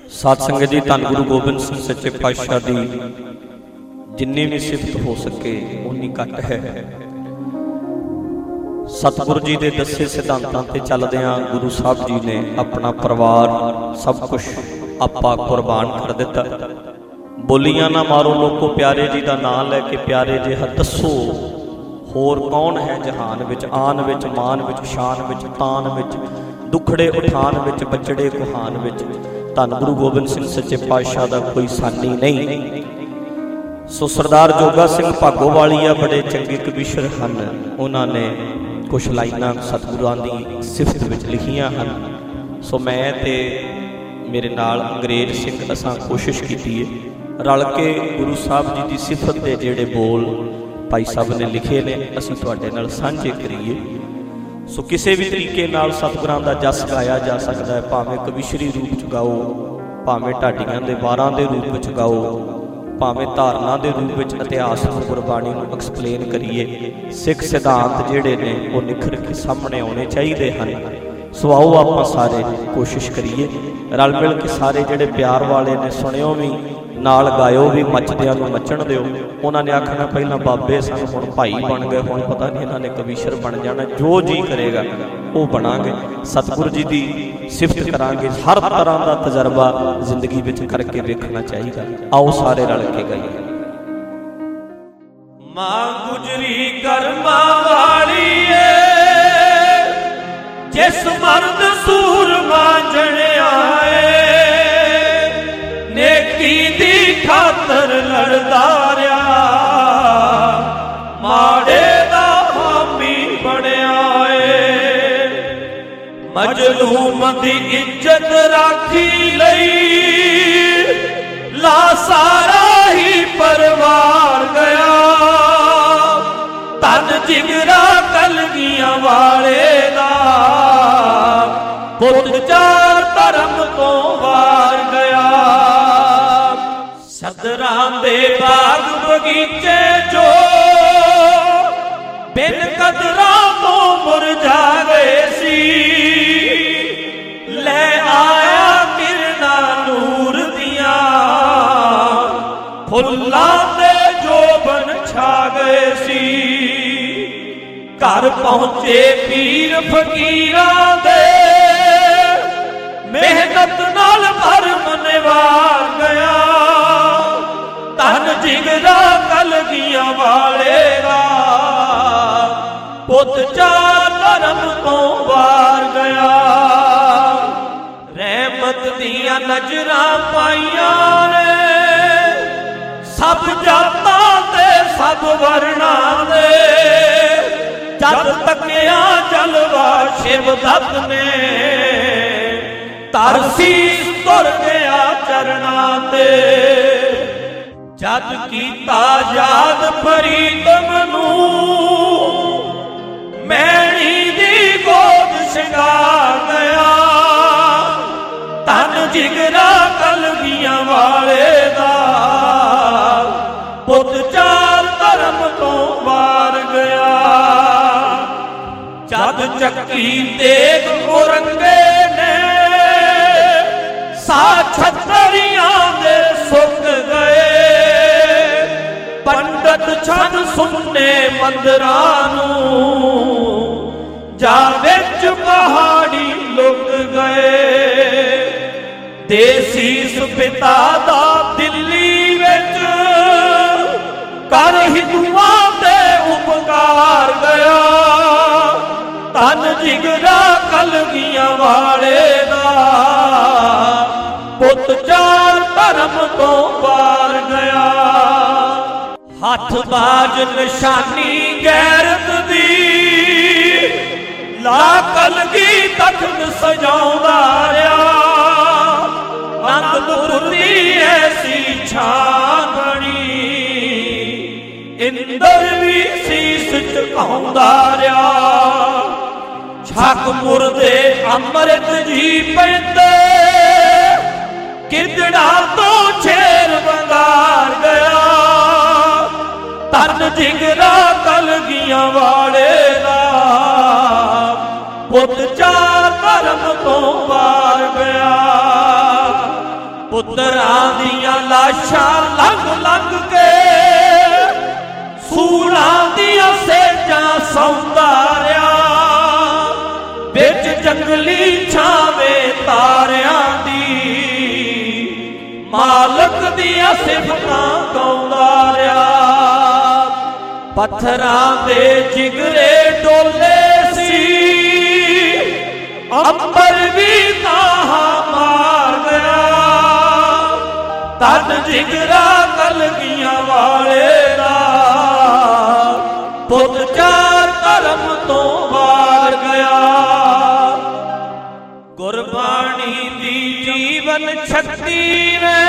साध संगत जी, धन गुरु गोबिंद सिंह सच्चे पातशाह दी जिन्नी भी सिफत हो सके उन्नी घट है। सतगुरु जी के दसे सिद्धांतां ते चलदियां गुरु साहब जी ने अपना परिवार सब कुछ आपा कुर्बान कर दिता। बोलियां ना मारो लोगों, प्यारे जी का नाम लैके प्यारे जिहा दसो होर कौन है जहान विच, आन विच, मान विच, शान विच, तान विच, दुखड़े उठान विच, बचड़े कुहान विच धन गुरु गोबिंद सिंह सच्चे पातशाह का कोई सानी नहीं। सो सरदार जोगा सिंह भागोवालिया बड़े चंगे कविशर हैं, उन्होंने कुछ लाइनां सतगुरुआं दी सिफत विच लिखियां हैं। सो मैं ते मेरे नाल अंग्रेज सिंह असां कोशिश की रल के गुरु साहब जी की सिफत के जिहड़े बोल भाई साहब ने लिखे ने असीं तुहाडे नाल साझे करिए। सो किसी भी तरीके नाल सतगुरां दा जस गाया जा सकता है, भावें कविशरी रूप च गाओ, भावें ढाडियां दे वारां दे रूप च गाओ, भावें धारना दे रूप विच इतिहास नूं गुरबाणी नूं एक्सप्लेन करिए। सिख सिद्धांत जिहड़े ने वो निखर के सामने आने चाहिए हैं। सो आओ आपां सारे कोशिश करिए, रल मिल के सारे जिहड़े प्यार वाले ने सुनियो भी नाल गायो भी, मचदियां नूं मचण दिओ। उन्होंने आखना पहला बाबे सन हुण भाई बन गए, हुण पता नहीं इन्होंने कविशर बन जाना। जो जी करेगा वो बनांगे, सतगुरु जी की सिफत करांगे। हर तरह का तजर्बा जिंदगी विच करके देखना चाहिए। आओ सारे रल के गाइए। मां गुजरी कर्मा वाली जिस मर्द सूरमा जणिया नेकी दी खातर लड़दा रहा, माड़े दा हामी बणिया मजलूम दी इज्जत राखी लई ला सारा ही परवार गया। तन जिगरा कलगियां वाले दा पुत चार धर्म तो वार गया। सदरां दे बाग बगीचे जो बिन कदरां तो मुरझा गए सी, ले आया किरना नूर दिया फुल्लां दे जोबन छा गए सी। घर पहुंचे पीर फकीरां दे मेहनत नाल भरम निवार गया। धन जिगरा कलगियां वाले दा पुत चार धर्म तो वार गया। रहमत दियां नजरां पाइयां ने सब जातां ते सब वर्णां दे, जद तकिया जलवा शिव दत्त ने तरसीस तुर गया चरना ते। जद कीता याद फरीदम नूं मैणी दी गोद शिंगार गया। धन जिगरा कलगियां वाले दा पुत चार धर्म तो वार गया। जद चक्की तेग मुरंगे ने सा छतरियां दे सुक गए। पंडित छन सुनने मंदिरां नूं जा विच पहाड़ी लुक गए। देसी पिता दा दिल्ली विच कर हिंदुआं दे उपकार गया। धन जिगरा कलगियां वाले दा पुत चार धर्म तो वार गया। हथ बाज निशानी गैरत दी ला कलगी तखत सजाउंदा रहा। आनंदपुर दी ऐसी छान बनी इंदर भी सीस झुकाउंदा रहा। छक मुरदे अमृत जी पैंदे किरदड़ा तो शेर बंगार गया। धन जिगरा कलगियां वाले दा पुत चार धर्म तो वार गया। ਪੁੱਤਰਾਂ ਦੀਆਂ ਲਾਸ਼ਾਂ ਲੰਘ ਲੰਘ ਕੇ ਸੂਲਾਂ ਦੀਆਂ ਸੇਜਾਂ ਸੌਂਦਾ ਰਿਹਾ, ਵਿੱਚ ਜੰਗਲੀ ਛਾਵੇਂ ਤਾਰਿਆਂ ਦੀ ਮਾਲਕ ਦੀਆਂ ਸਿਫਤਾਂ ਗਾਉਂਦਾ ਰਿਹਾ। ਪੱਥਰਾਂ ਦੇ ਜਿਗਰੇ ਡੋਲੇ ਸੀ, ਅੰਬਰ ਵੀ ਤਾਹਾਂ ਮਾਰ ਗਿਆ, ਤਨ ਜਿਗਰਾ ਕਲਗੀਆਂ ਵਾਲੇ ਦਾ ਪੁੱਤ ਚਾਰ ਧਰਮ ਤੋਂ ਵਾਰ ਗਿਆ। ਗੁਰਬਾਣੀ ਦੀ ਜੀਵਨ ਸ਼ਕਤੀ ਨੇ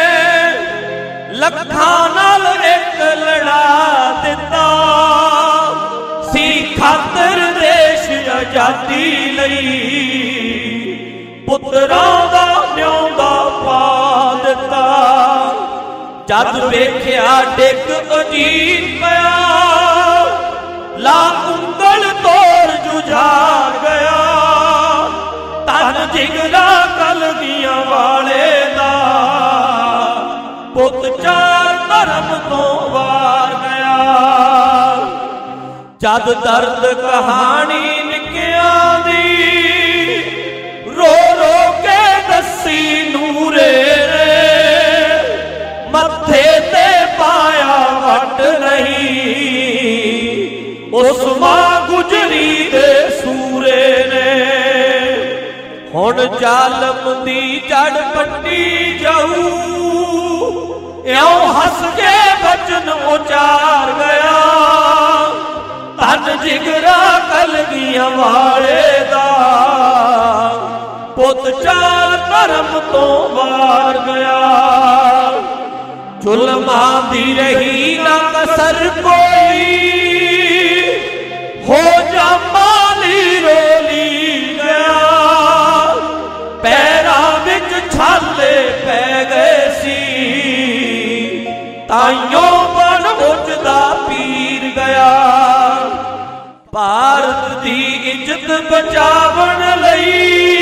ਲੱਖਾਂ ਨਾਲ ਇੱਕ ਲੜਾ ਦਿੱਤਾ ਸੀ, ਖਾਤਰ ਦੇਸ਼ ਆਜ਼ਾਦੀ ਲਈ ਪੁੱਤਰਾਂ ਦਾ ਨਿਉਂਦਾ ਪਾ ਦਿੱਤਾ। ਜਦ ਵੇਖਿਆ ਡਿੱਗ ਅਜੀਤ ਪਿਆ, ਲਾ ਉਂਗਲ ਤੋੜ ਜੁਝਾਰ ਗਿਆ, ਤਨ ਜਿਗਰਾ ਕਲਗੀਆਂ ਵਾਲੇ ਦਾ ਪੁੱਤ ਚਾਰ ਧਰਮ ਤੋਂ ਵਾਰ ਗਿਆ। ਜਦ ਦਰਦ ਕਹਾਣੀ ਨਿੱਕਿਆਂ ਦੀ ਰੋ ਰੋ ਕੇ ਦੱਸੀ ਨੂਰੇ ਨੇ, ਮੱਥੇ ਤੇ ਪਾਇਆ ਵੱਟ ਨਹੀਂ ਉਸ ਮਾਂ ਗੁਜਰੀ ਦੇ ਸੂਰੇ ਨੇ। ਹੁਣ ਜ਼ਾਲਮ ਦੀ ਜੜ ਪੱਟੀ ਜਾਊ, ਇਉਂ ਹੱਸ ਕੇ ਬਚਨ ਉਚਾਰ ਗਿਆ, ਤਨ ਜਿਗਰਾ ਕਲਗੀਆਂ ਵਾਲੇ ਦਾ ਪੁੱਤ ਚਾਰ ਧਰਮ ਤੋਂ ਵਾਰ ਗਿਆ। ਜ਼ੁਲਮਾਂ ਦੀ ਰਹੀ ਨਾ ਕਸਰ ਕੋਈ, ਹੋ ਜਾ ਮਾਲੀ ਰੋਲੀ ਗਿਆ, ਪੈਰਾਂ ਵਿੱਚ ਛਾਲੇ ਪੈ ਗਏ ਸੀ, ਤਾਈਓ ਬਣ ਮੁੱਝਦਾ ਪੀਰ ਗਿਆ। ਭਾਰਤ ਦੀ ਇੱਜ਼ਤ ਬਚਾਵਣ ਲਈ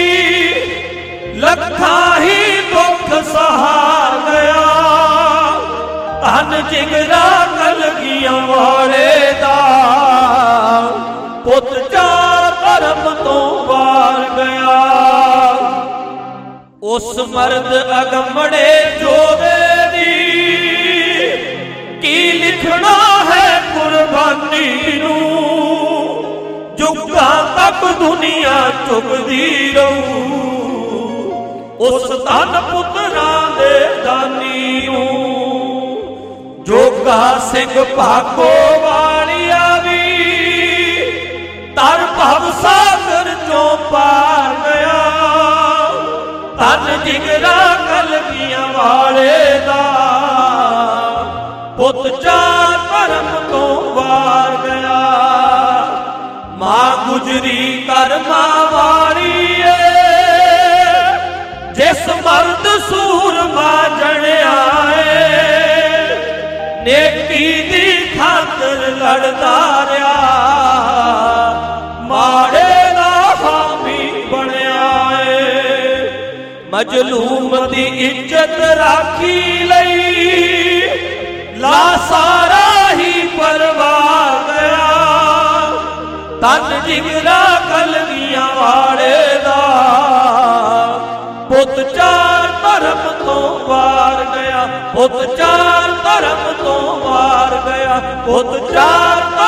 ਲੱਖਾਂ ਹੀ ਦੁੱਖ ਸਹਾਰ ਗਿਆ, ਧਨ ਜਿਗਰਾ ਕਲਗੀਆਂ ਵਾਲੇ ਦਾ ਪੁੱਤ ਚਾਰ ਧਰਮ ਤੋਂ ਵਾਰ ਗਿਆ। ਉਸ ਮਰਦ ਅਗੰਮੜੇ ਜੋਧੇ ਦੀ ਕੀ ਲਿਖਣਾ ਹੈ ਕੁਰਬਾਨੀ ਨੂੰ, ਜੁਗਾਂ ਤੱਕ ਦੁਨੀਆ ਚੁਗਦੀ ਰਹੂ ਉਸ ਧਨ ਪੁੱਤਰਾਂ ਦੇ ਦਾਨੀ ਨੂੰ। ਜੋਗਾ ਸਿੰਘ ਭਾਗੋ ਵਾਲਿਆ ਵੀ ਤਰ ਭਵ ਸਾਗਰ ਚੋਂ ਪਾਰ ਗਿਆ, ਧਨ ਜਿਗਰਾ ਕਲਗੀਆਂ ਵਾਲੇ ਦਾ ਪੁੱਤ ਚਾਰ ਧਰਮ ਤੋਂ ਵਾਰ ਗਿਆ। ਮਾਂ ਗੁਜਰੀ ਕਰਮਾਂ ਵਾਲੀ ਏ, ਜਿਸ ਮਰਦ ਸੂਰਮਾ ਜਣਿਆ ਏ, ਨੇਕੀ ਦੀ ਖਾਤਰ ਲੜਦਾ ਰਿਹਾ, ਮਾੜੇ ਦਾ ਹਾਮੀ ਬਣਿਆ ਏ। ਮਜਲੂਮ ਦੀ ਇੱਜ਼ਤ ਰਾਖੀ ਲਈ ਲਾ ਸਾਰਾ ਹੀ ਪਰਵਾਰ ਗਿਆ, ਧਨ ਜਿਗਰਾ ਕਲਗੀਆਂ ਵਾਲੇ ਦਾ ਪੁੱਤ ਚਾਰ ਧਰਮ ਤੋਂ ਵਾਰ ਗਿਆ, ਪੁੱਤ ਚਾਰ ਧਰਮ ਤੋਂ ਵਾਰ ਗਿਆ, ਪੁੱਤ ਚਾਰ